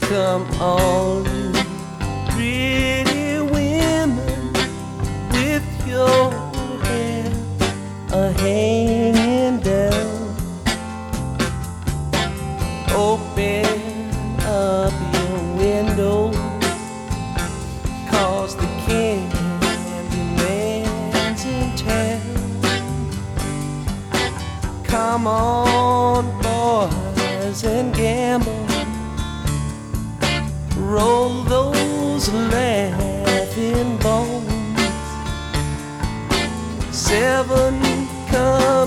Come on, you pretty women, with your hair hanging down. Open up your window, 'cause the Candyman's in town. Come on, boys, and gamble. Roll those laughing bones. 7 come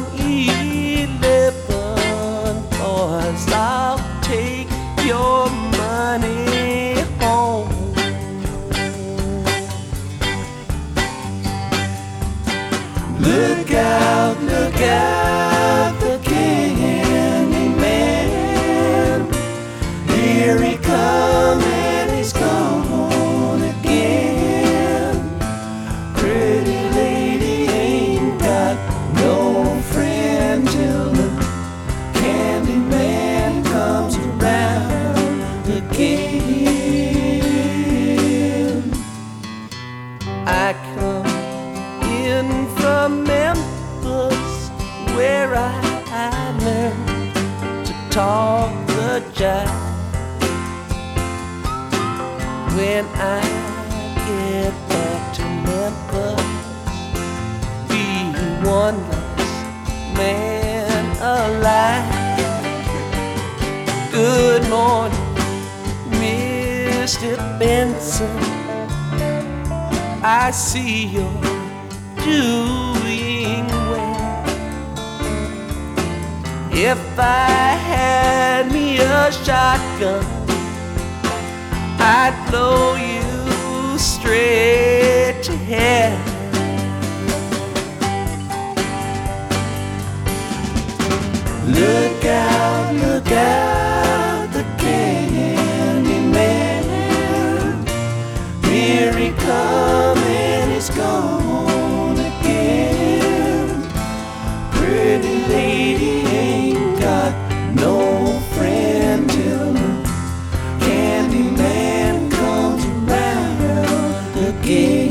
11, boys, I'll take your money home. Look out, the Candyman. Here he comes. He's gone again. Pretty lady ain't got no friend till the Candyman comes around again. I come in from Memphis, where I learned to talk the jive. When I get back to Memphis, be one less man alive. Good morning, Mr. Benson. I see you're doing well. If I had me a shotgun, I'd blow you straight to hell. Look out, the Candyman. Here he comes and he's gone again. Pretty lady ain't got no friend till the Candyman comes around again.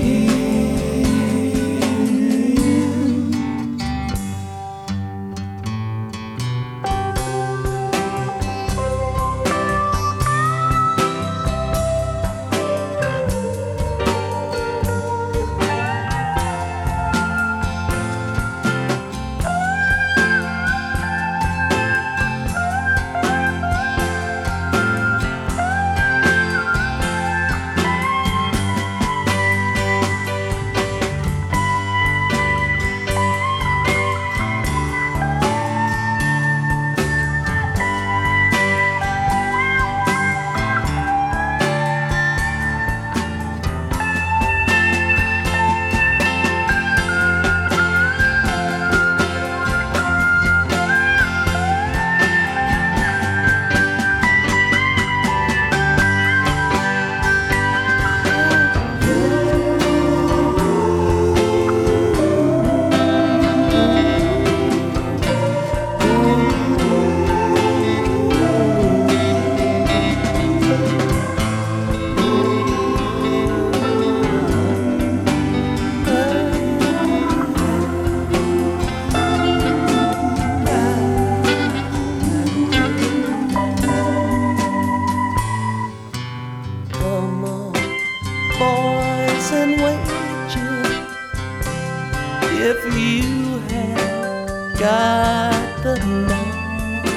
And wager, if you have got the night,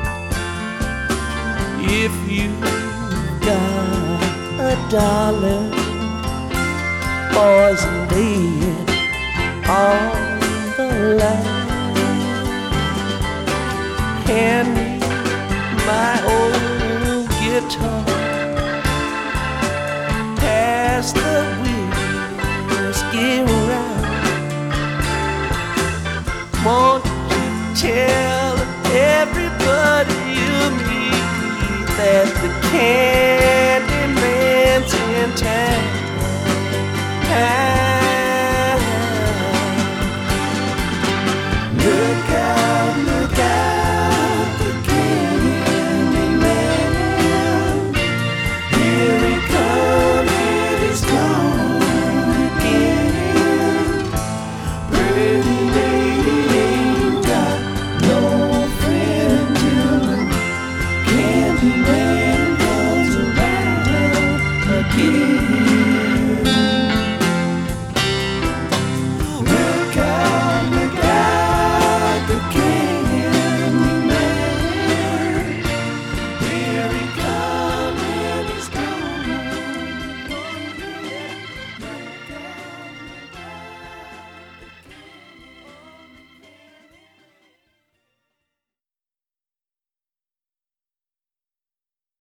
if you got $1, boys, and lay it on the line. Hand me my old guitar, pass the whiskey around. Won't you tell everybody you meet that the